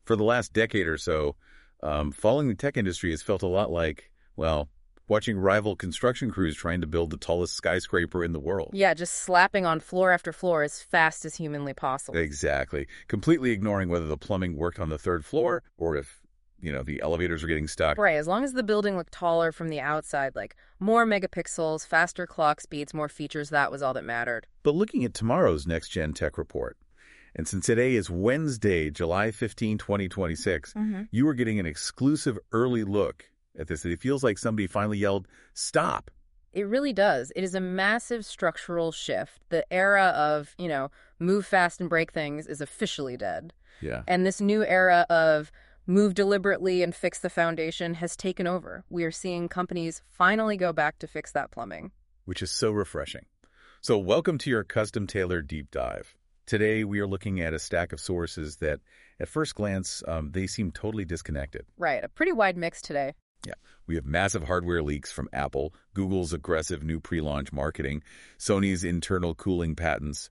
For the last decade or so, following the tech industry has felt a lot like, well, watching rival construction crews trying to build the tallest skyscraper in the world. Yeah, just slapping on floor after floor as fast as humanly possible. Exactly. Completely ignoring whether the plumbing worked on the third floor or if, the elevators are getting stuck. Right, as long as the building looked taller from the outside, like more megapixels, faster clock speeds, more features, that was all that mattered. But looking at tomorrow's Next Gen Tech Report, and since today is Wednesday, July 15, 2026, you are getting an exclusive early look at this. It feels like somebody finally yelled, "Stop!" It really does. It is a massive structural shift. The era of, move fast and break things is officially dead. Yeah. And this new era of move deliberately and fix the foundation has taken over. We are seeing companies finally go back to fix that plumbing. Which is so refreshing. So welcome to your custom-tailored deep dive. Today, we are looking at a stack of sources that, at first glance, they seem totally disconnected. Right, a pretty wide mix today. Yeah, we have massive hardware leaks from Apple, Google's aggressive new pre-launch marketing, Sony's internal cooling patents,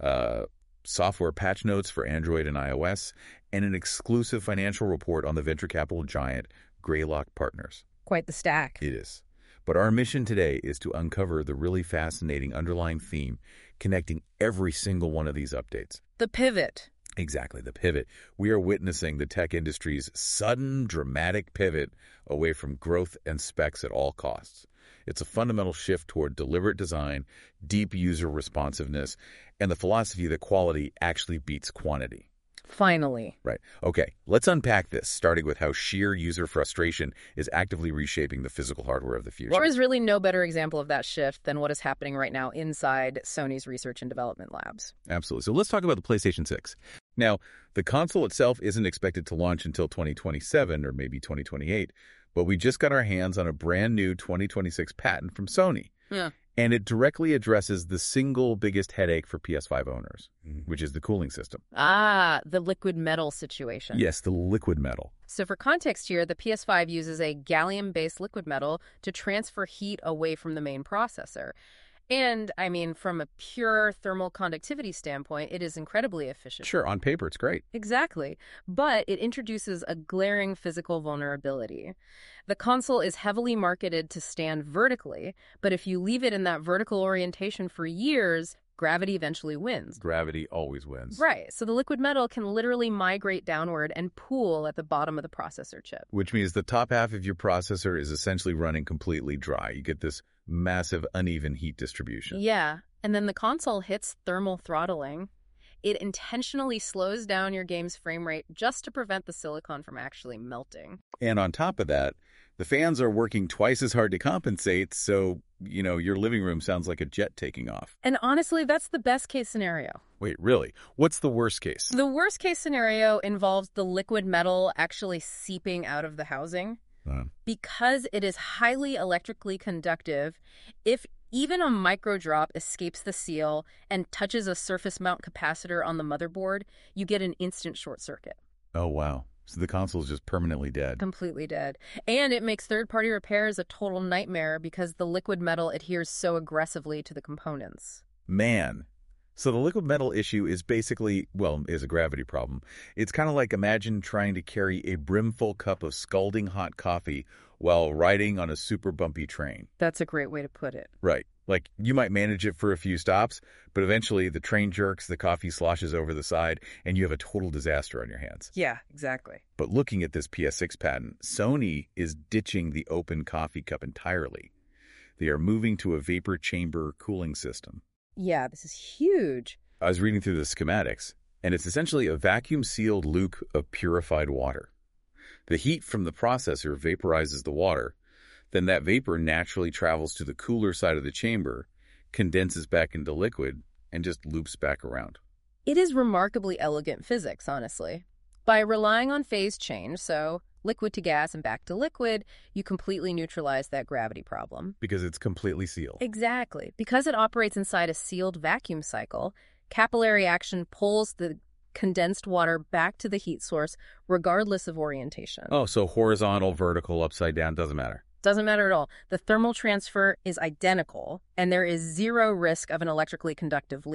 software patch notes for Android and iOS, and an exclusive financial report on the venture capital giant Greylock Partners. Quite the stack. It is. But our mission today is to uncover the really fascinating underlying theme connecting every single one of these updates. The pivot. Exactly, the pivot. We are witnessing the tech industry's sudden, dramatic pivot away from growth and specs at all costs. It's a fundamental shift toward deliberate design, deep user responsiveness, and the philosophy that quality actually beats quantity. Finally. Right. Okay, let's unpack this, starting with how sheer user frustration is actively reshaping the physical hardware of the future. There is really no better example of that shift than what is happening right now inside Sony's research and development labs. Absolutely. So let's talk about the PlayStation 6. Now, the console itself isn't expected to launch until 2027 or maybe 2028, but we just got our hands on a brand new 2026 patent from Sony. Yeah. And it directly addresses the single biggest headache for PS5 owners, which is the cooling system. Ah, the liquid metal situation. Yes, the liquid metal. So for context here, the PS5 uses a gallium-based liquid metal to transfer heat away from the main processor. And, from a pure thermal conductivity standpoint, it is incredibly efficient. Sure, on paper, it's great. Exactly. But it introduces a glaring physical vulnerability. The console is heavily marketed to stand vertically, but if you leave it in that vertical orientation for years, gravity eventually wins. Gravity always wins. Right. So the liquid metal can literally migrate downward and pool at the bottom of the processor chip. Which means the top half of your processor is essentially running completely dry. You get this massive uneven heat distribution. Yeah. And then the console hits thermal throttling. It intentionally slows down your game's frame rate just to prevent the silicon from actually melting. And on top of that, the fans are working twice as hard to compensate, so, your living room sounds like a jet taking off. And honestly, that's the best case scenario. Wait, really? What's the worst case? The worst case scenario involves the liquid metal actually seeping out of the housing. Because it is highly electrically conductive, if even a micro drop escapes the seal and touches a surface mount capacitor on the motherboard, you get an instant short circuit. Oh, wow. So the console is just permanently dead. Completely dead. And it makes third-party repairs a total nightmare because the liquid metal adheres so aggressively to the components. Man. So the liquid metal issue is basically, is a gravity problem. It's kind of like imagine trying to carry a brimful cup of scalding hot coffee while riding on a super bumpy train. That's a great way to put it. Right. Like, you might manage it for a few stops, but eventually the train jerks, the coffee sloshes over the side, and you have a total disaster on your hands. Yeah, exactly. But looking at this PS6 patent, Sony is ditching the open coffee cup entirely. They are moving to a vapor chamber cooling system. Yeah, this is huge. I was reading through the schematics, and it's essentially a vacuum-sealed loop of purified water. The heat from the processor vaporizes the water. Then that vapor naturally travels to the cooler side of the chamber, condenses back into liquid, and just loops back around. It is remarkably elegant physics, honestly. By relying on phase change, so liquid to gas and back to liquid, you completely neutralize that gravity problem. Because it's completely sealed. Exactly. Because it operates inside a sealed vacuum cycle, capillary action pulls the condensed water back to the heat source regardless of orientation. Oh, so horizontal, vertical, upside down, doesn't matter. Doesn't matter at all. The thermal transfer is identical, and there is zero risk of an electrically conductive leak.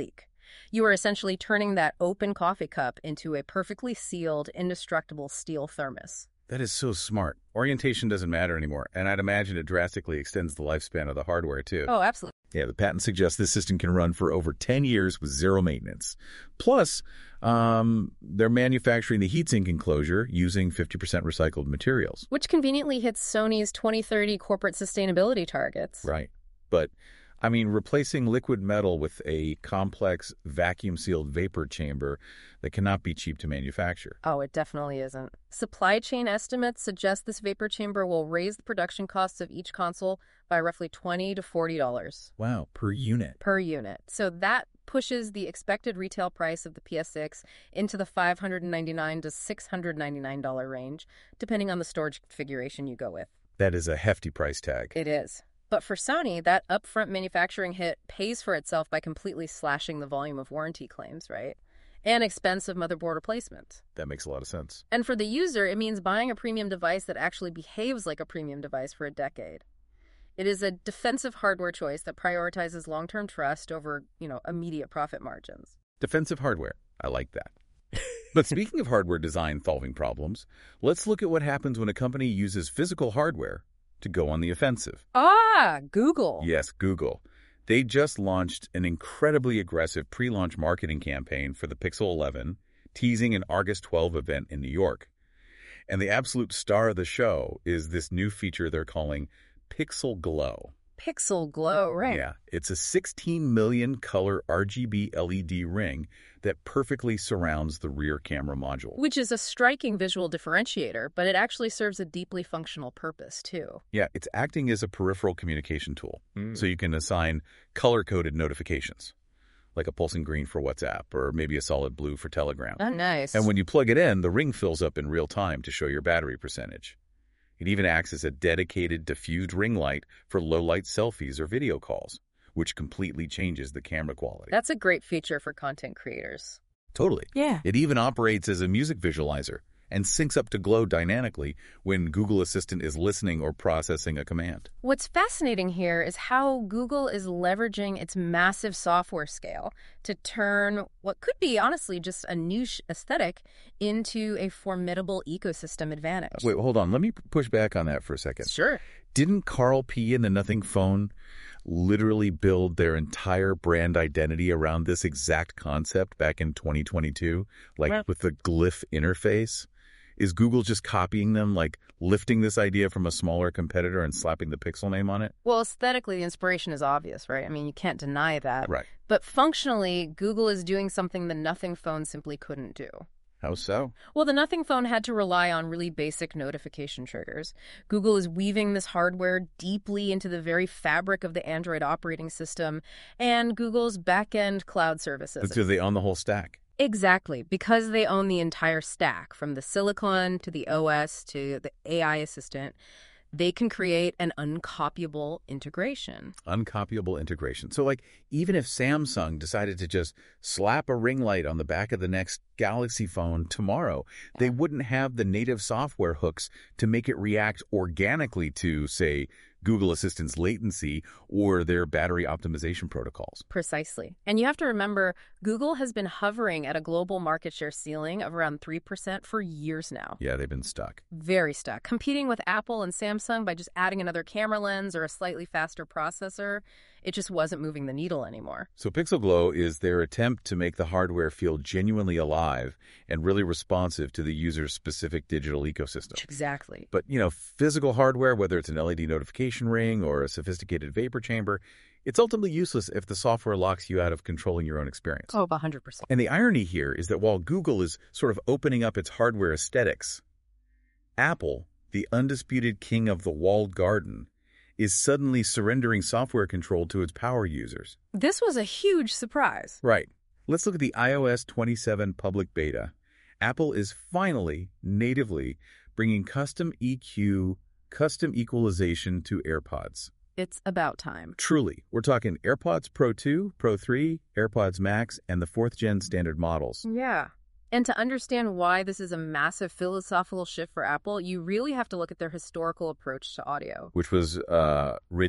You are essentially turning that open coffee cup into a perfectly sealed, indestructible steel thermos. That is so smart. Orientation doesn't matter anymore, and I'd imagine it drastically extends the lifespan of the hardware, too. Oh, absolutely. Yeah, the patent suggests this system can run for over 10 years with zero maintenance. Plus, they're manufacturing the heatsink enclosure using 50% recycled materials. Which conveniently hits Sony's 2030 corporate sustainability targets. Right. But, I mean, replacing liquid metal with a complex vacuum-sealed vapor chamber that cannot be cheap to manufacture. Oh, it definitely isn't. Supply chain estimates suggest this vapor chamber will raise the production costs of each console by roughly $20 to $40. Wow, per unit. Per unit. So that pushes the expected retail price of the PS6 into the $599 to $699 range, depending on the storage configuration you go with. That is a hefty price tag. It is. But for Sony, that upfront manufacturing hit pays for itself by completely slashing the volume of warranty claims, right? And expensive motherboard replacement. That makes a lot of sense. And for the user, it means buying a premium device that actually behaves like a premium device for a decade. It is a defensive hardware choice that prioritizes long-term trust over, immediate profit margins. Defensive hardware. I like that. But speaking of hardware design solving problems, let's look at what happens when a company uses physical hardware to go on the offensive. Google. Yes, Google. They just launched an incredibly aggressive pre-launch marketing campaign for the Pixel 11, teasing an August 12 event in New York. And the absolute star of the show is this new feature they're calling Pixel Glow. Pixel Glow, right. Yeah, it's a 16 million color RGB LED ring that perfectly surrounds the rear camera module. Which is a striking visual differentiator, but it actually serves a deeply functional purpose, too. Yeah, it's acting as a peripheral communication tool, so you can assign color-coded notifications, like a pulsing green for WhatsApp or maybe a solid blue for Telegram. Oh, nice. And when you plug it in, the ring fills up in real time to show your battery percentage. It even acts as a dedicated diffused ring light for low-light selfies or video calls, which completely changes the camera quality. That's a great feature for content creators. Totally. Yeah. It even operates as a music visualizer and syncs up to Glow dynamically when Google Assistant is listening or processing a command. What's fascinating here is how Google is leveraging its massive software scale to turn what could be, honestly, just a niche aesthetic into a formidable ecosystem advantage. Wait, hold on. Let me push back on that for a second. Sure. Didn't Carl P. and the Nothing Phone literally build their entire brand identity around this exact concept back in 2022? With the Glyph interface? Is Google just copying them, lifting this idea from a smaller competitor and slapping the Pixel name on it? Well, aesthetically, the inspiration is obvious, right? I mean, you can't deny that. Right. But functionally, Google is doing something the Nothing Phone simply couldn't do. How so? Well, the Nothing Phone had to rely on really basic notification triggers. Google is weaving this hardware deeply into the very fabric of the Android operating system and Google's back-end cloud services. So they own the whole stack. Exactly, because they own the entire stack, from the silicon to the OS to the AI assistant. They can create an uncopyable integration. Uncopyable integration. So, even if Samsung decided to just slap a ring light on the back of the next Galaxy phone tomorrow, they wouldn't have the native software hooks to make it react organically to, say, Google Assistant's latency or their battery optimization protocols. Precisely. And you have to remember, Google has been hovering at a global market share ceiling of around 3% for years now. Yeah, they've been stuck. Very stuck. Competing with Apple and Samsung by just adding another camera lens or a slightly faster processor. It just wasn't moving the needle anymore. So Pixel Glow is their attempt to make the hardware feel genuinely alive and really responsive to the user's specific digital ecosystem. Exactly. But, physical hardware, whether it's an LED notification ring or a sophisticated vapor chamber, it's ultimately useless if the software locks you out of controlling your own experience. Oh, 100%. And the irony here is that while Google is sort of opening up its hardware aesthetics, Apple, the undisputed king of the walled garden, is suddenly surrendering software control to its power users. This was a huge surprise. Right. Let's look at the iOS 27 public beta. Apple is finally, natively, bringing custom EQ, custom equalization to AirPods. It's about time. Truly. We're talking AirPods Pro 2, Pro 3, AirPods Max, and the 4th gen standard models. Yeah. And to understand why this is a massive philosophical shift for Apple, you really have to look at their historical approach to audio. Which was rigid.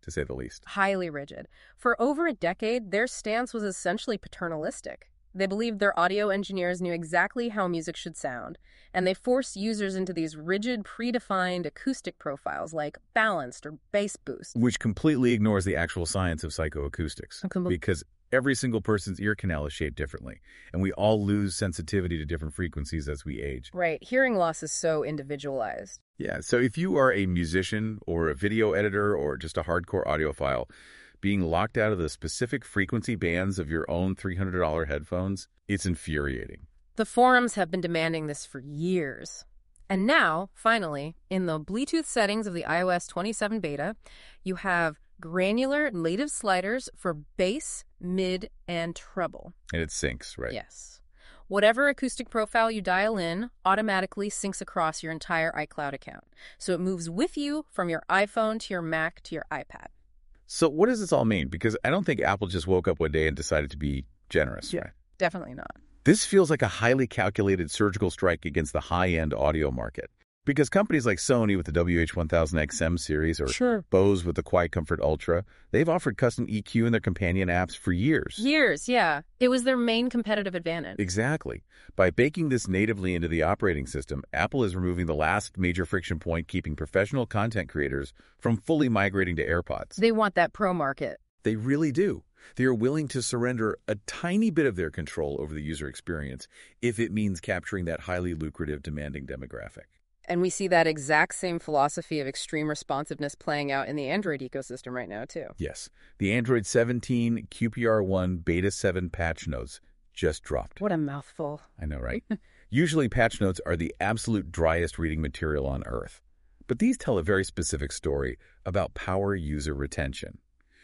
to say the least. Highly rigid. For over a decade, their stance was essentially paternalistic. They believed their audio engineers knew exactly how music should sound, and they forced users into these rigid, predefined acoustic profiles like balanced or bass boost. Which completely ignores the actual science of psychoacoustics, because every single person's ear canal is shaped differently, and we all lose sensitivity to different frequencies as we age. Right. Hearing loss is so individualized. Yeah, so if you are a musician or a video editor or just a hardcore audiophile, being locked out of the specific frequency bands of your own $300 headphones, it's infuriating. The forums have been demanding this for years. And now, finally, in the Bluetooth settings of the iOS 27 beta, you have granular native sliders for bass, mid, and treble. And it syncs, right? Yes. Whatever acoustic profile you dial in automatically syncs across your entire iCloud account. So it moves with you from your iPhone to your Mac to your iPad. So what does this all mean? Because I don't think Apple just woke up one day and decided to be generous, right? Definitely not. This feels like a highly calculated surgical strike against the high-end audio market. Because companies like Sony with the WH-1000XM series or Bose with the Quiet Comfort Ultra, they've offered custom EQ in their companion apps for years. Years, yeah. It was their main competitive advantage. Exactly. By baking this natively into the operating system, Apple is removing the last major friction point keeping professional content creators from fully migrating to AirPods. They want that pro market. They really do. They are willing to surrender a tiny bit of their control over the user experience if it means capturing that highly lucrative, demanding demographic. And we see that exact same philosophy of extreme responsiveness playing out in the Android ecosystem right now, too. Yes. The Android 17 QPR1 Beta 7 patch notes just dropped. What a mouthful. I know, right? Usually patch notes are the absolute driest reading material on Earth. But these tell a very specific story about power user retention.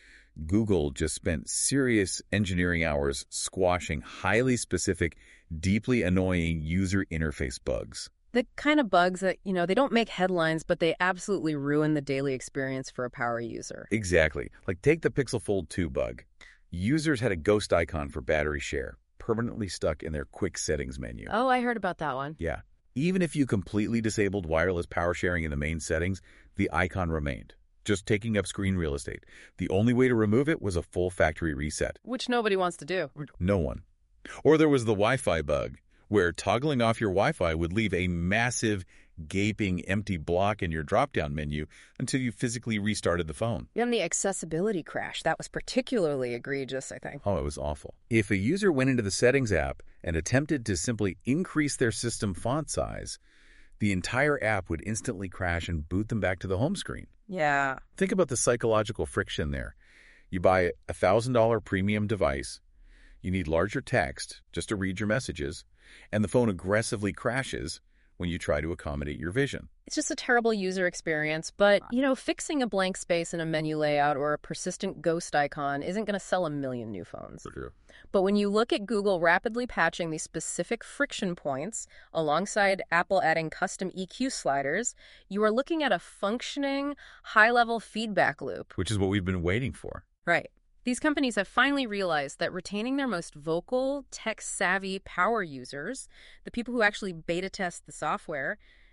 Google just spent serious engineering hours squashing highly specific, deeply annoying user interface bugs. The kind of bugs that, they don't make headlines, but they absolutely ruin the daily experience for a power user. Exactly. Like take the Pixel Fold 2 bug. Users had a ghost icon for battery share, permanently stuck in their quick settings menu. Oh, I heard about that one. Yeah. Even if you completely disabled wireless power sharing in the main settings, the icon remained, just taking up screen real estate. The only way to remove it was a full factory reset. Which nobody wants to do. No one. Or there was the Wi-Fi bug, where toggling off your Wi-Fi would leave a massive, gaping, empty block in your drop-down menu until you physically restarted the phone. And the accessibility crash, that was particularly egregious, I think. Oh, it was awful. If a user went into the Settings app and attempted to simply increase their system font size, the entire app would instantly crash and boot them back to the home screen. Yeah. Think about the psychological friction there. You buy a $1,000 premium device, you need larger text just to read your messages, and the phone aggressively crashes when you try to accommodate your vision. It's just a terrible user experience, but, fixing a blank space in a menu layout or a persistent ghost icon isn't going to sell a million new phones. True. But when you look at Google rapidly patching these specific friction points alongside Apple adding custom EQ sliders, you are looking at a functioning, high-level feedback loop. Which is what we've been waiting for. Right. These companies have finally realized that retaining their most vocal, tech-savvy power users, the people who actually beta test the software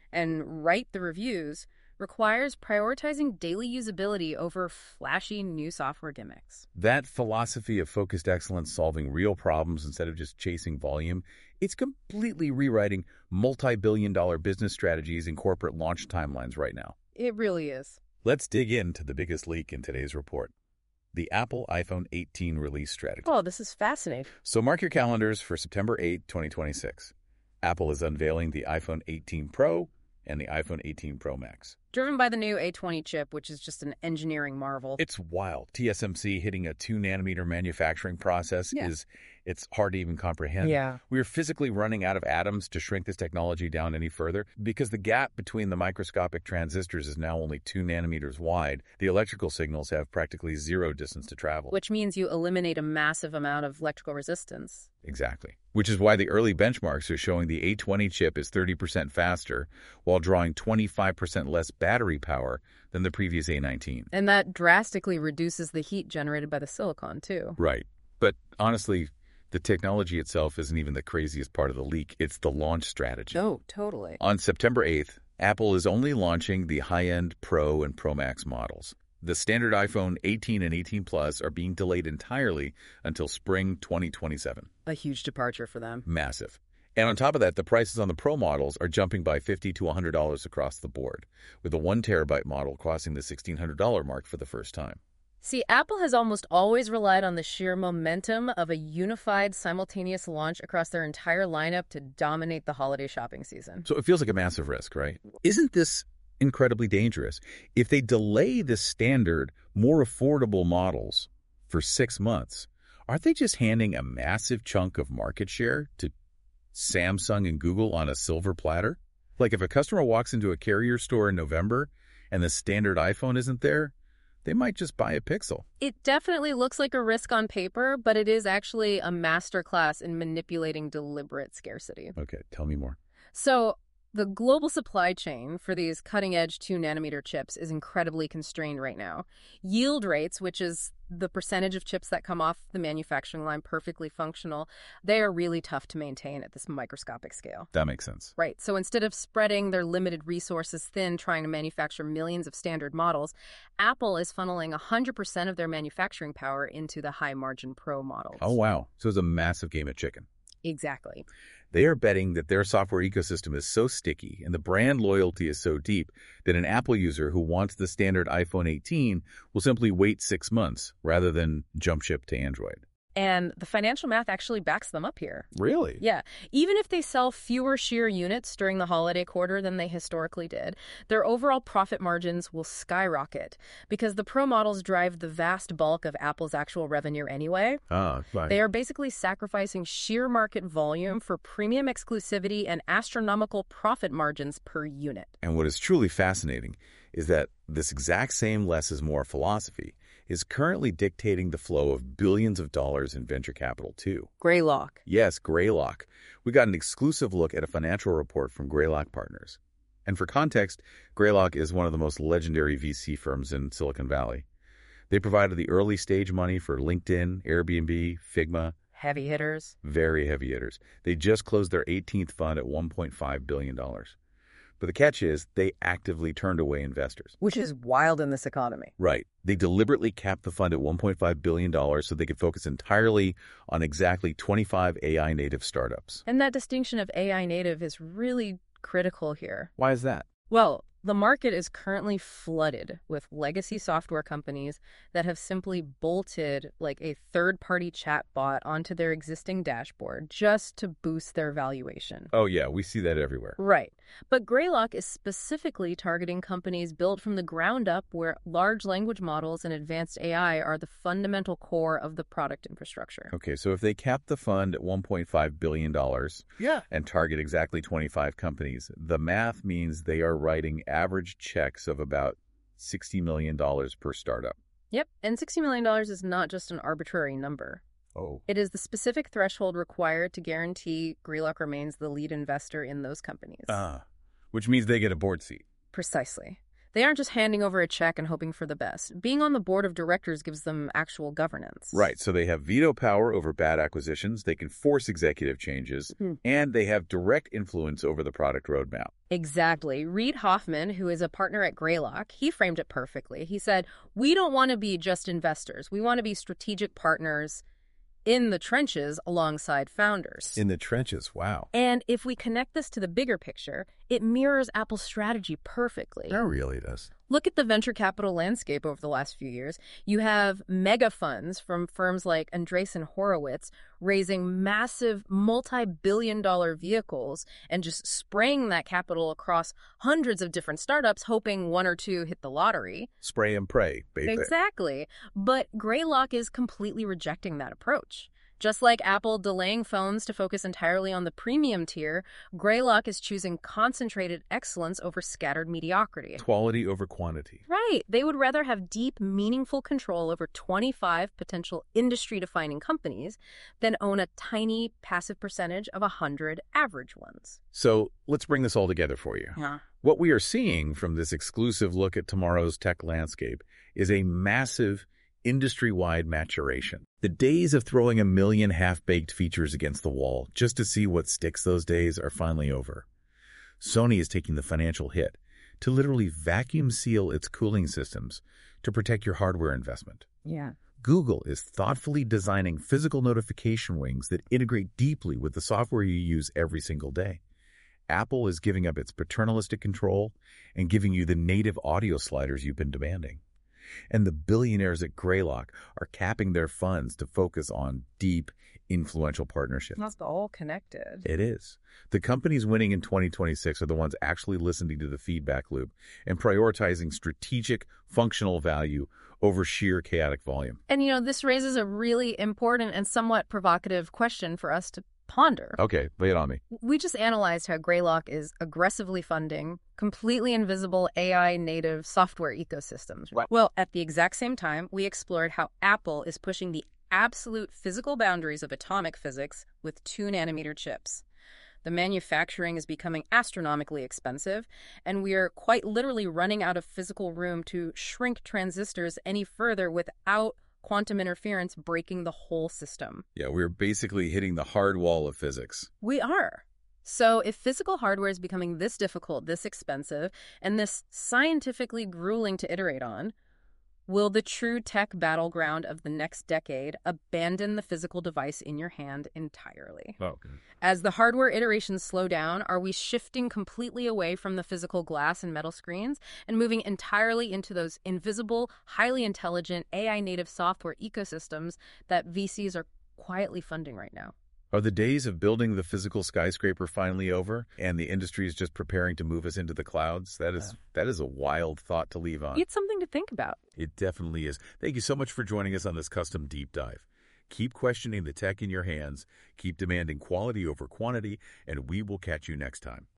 and write the reviews, requires prioritizing daily usability over flashy new software gimmicks. That philosophy of focused excellence solving real problems instead of just chasing volume, it's completely rewriting multi-billion-dollar business strategies and corporate launch timelines right now. It really is. Let's dig into the biggest leak in today's report. The Apple iPhone 18 release strategy. Oh, this is fascinating. So mark your calendars for September 8, 2026. Apple is unveiling the iPhone 18 Pro and the iPhone 18 Pro Max. Driven by the new A20 chip, which is just an engineering marvel. It's wild. TSMC hitting a 2-nanometer manufacturing process it's hard to even comprehend. Yeah. We are physically running out of atoms to shrink this technology down any further because the gap between the microscopic transistors is now only 2 nanometers wide. The electrical signals have practically zero distance to travel. Which means you eliminate a massive amount of electrical resistance. Exactly. Which is why the early benchmarks are showing the A20 chip is 30% faster while drawing 25% less battery power than the previous A19. And that drastically reduces the heat generated by the silicon, too. Right. But honestly, the technology itself isn't even the craziest part of the leak. It's the launch strategy. Oh, totally. On September 8th, Apple is only launching the high-end Pro and Pro Max models. The standard iPhone 18 and 18 Plus are being delayed entirely until spring 2027. A huge departure for them. Massive. And on top of that, the prices on the Pro models are jumping by $50 to $100 across the board, with the 1 terabyte model crossing the $1,600 mark for the first time. See, Apple has almost always relied on the sheer momentum of a unified, simultaneous launch across their entire lineup to dominate the holiday shopping season. So it feels like a massive risk, right? Isn't this incredibly dangerous? If they delay the standard, more affordable models for 6 months, aren't they just handing a massive chunk of market share to Samsung and Google on a silver platter? Like if a customer walks into a Carrier store in November and the standard iPhone isn't there, they might just buy a Pixel. It definitely looks like a risk on paper, but it is actually a masterclass in manipulating deliberate scarcity. Okay, tell me more. So the global supply chain for these cutting-edge 2-nanometer chips is incredibly constrained right now. Yield rates, which is the percentage of chips that come off the manufacturing line perfectly functional, they are really tough to maintain at this microscopic scale. That makes sense. Right. So instead of spreading their limited resources thin trying to manufacture millions of standard models, Apple is funneling 100% of their manufacturing power into the high-margin Pro models. Oh, wow. So it's a massive game of chicken. Exactly. They are betting that their software ecosystem is so sticky and the brand loyalty is so deep that an Apple user who wants the standard iPhone 18 will simply wait 6 months rather than jump ship to Android. And the financial math actually backs them up here. Really? Yeah. Even if they sell fewer sheer units during the holiday quarter than they historically did, their overall profit margins will skyrocket because the Pro models drive the vast bulk of Apple's actual revenue anyway. Right. They are basically sacrificing sheer market volume for premium exclusivity and astronomical profit margins per unit. And what is truly fascinating is that this exact same less is more philosophy is currently dictating the flow of billions of dollars in venture capital, too. Greylock. Yes, Greylock. We got an exclusive look at a financial report from Greylock Partners. And for context, Greylock is one of the most legendary VC firms in Silicon Valley. They provided the early stage money for LinkedIn, Airbnb, Figma. Heavy hitters. Very heavy hitters. They just closed their 18th fund at $1.5 billion. But the catch is they actively turned away investors. Which is wild in this economy. Right. They deliberately capped the fund at $1.5 billion so they could focus entirely on exactly 25 AI native startups. And that distinction of AI native is really critical here. Why is that? Well, the market is currently flooded with legacy software companies that have simply bolted like a third-party chatbot onto their existing dashboard just to boost their valuation. Oh, yeah, we see that everywhere. Right. But Greylock is specifically targeting companies built from the ground up where large language models and advanced AI are the fundamental core of the product infrastructure. Okay, so if they cap the fund at $1.5 billion and target exactly 25 companies, the math means they are writing average checks of about $60 million per startup. Yep, and $60 million is not just an arbitrary number. Oh. It is the specific threshold required to guarantee Greylock remains the lead investor in those companies. Which means they get a board seat. Precisely. They aren't just handing over a check and hoping for the best. Being on the board of directors gives them actual governance. Right, so they have veto power over bad acquisitions, they can force executive changes, and they have direct influence over the product roadmap. Exactly. Reid Hoffman, who is a partner at Greylock, he framed it perfectly. He said, "We don't want to be just investors. We want to be strategic partners in the trenches alongside founders." In the trenches, wow. And if we connect this to the bigger picture, it mirrors Apple's strategy perfectly. It really does. Look at the venture capital landscape over the last few years. You have mega funds from firms like Andreessen Horowitz raising massive multi-billion-dollar vehicles and just spraying that capital across hundreds of different startups, hoping one or two hit the lottery. Spray and pray, baby. Exactly. But Greylock is completely rejecting that approach. Just like Apple delaying phones to focus entirely on the premium tier, Greylock is choosing concentrated excellence over scattered mediocrity. Quality over quantity. Right. They would rather have deep, meaningful control over 25 potential industry-defining companies than own a tiny, passive percentage of 100 average ones. So let's bring this all together for you. Yeah. What we are seeing from this exclusive look at tomorrow's tech landscape is a massive industry-wide maturation. The days of throwing a million half-baked features against the wall just to see what sticks those days are finally over. Sony is taking the financial hit to literally vacuum seal its cooling systems to protect your hardware investment. Yeah. Google is thoughtfully designing physical notification wings that integrate deeply with the software you use every single day. Apple is giving up its paternalistic control and giving you the native audio sliders you've been demanding. And the billionaires at Greylock are capping their funds to focus on deep, influential partnerships. That's all connected. It is. The companies winning in 2026 are the ones actually listening to the feedback loop and prioritizing strategic, functional value over sheer chaotic volume. And, this raises a really important and somewhat provocative question for us to ponder. Okay, lay it on me. We just analyzed how Greylock is aggressively funding completely invisible AI-native software ecosystems. Right. Well, at the exact same time, we explored how Apple is pushing the absolute physical boundaries of atomic physics with 2-nanometer chips. The manufacturing is becoming astronomically expensive, and we are quite literally running out of physical room to shrink transistors any further without quantum interference breaking the whole system. Yeah, we're basically hitting the hard wall of physics. We are. So if physical hardware is becoming this difficult, this expensive, and this scientifically grueling to iterate on, will the true tech battleground of the next decade abandon the physical device in your hand entirely? Okay. As the hardware iterations slow down, are we shifting completely away from the physical glass and metal screens and moving entirely into those invisible, highly intelligent AI-native software ecosystems that VCs are quietly funding right now? Are the days of building the physical skyscraper finally over, and the industry is just preparing to move us into the clouds? That is a wild thought to leave on. It's something to think about. It definitely is. Thank you so much for joining us on this custom deep dive. Keep questioning the tech in your hands, keep demanding quality over quantity, and we will catch you next time.